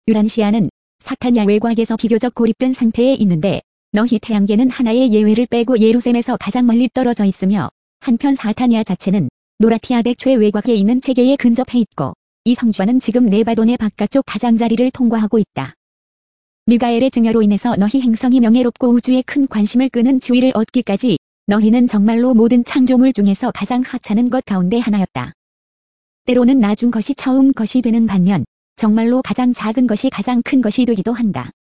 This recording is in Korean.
유란시아는 사타냐 외곽에서 비교적 고립된 상태에 있는데 너희 태양계는 하나의 예외를 빼고 예루셈에서 가장 멀리 떨어져 있으며 한편 사타냐 자체는 노라티아 대추의 외곽에 있는 체계에 근접해 있고 이 성주와는 지금 네바돈의 바깥쪽 가장자리를 통과하고 있다. 미가엘의 증여로 인해서 너희 행성이 명예롭고 우주에 큰 관심을 끄는 지위를 얻기까지 너희는 정말로 모든 창조물 중에서 가장 하찮은 것 가운데 하나였다. 때로는 나중 것이 처음 것이 되는 반면 정말로 가장 작은 것이 가장 큰 것이 되기도 한다.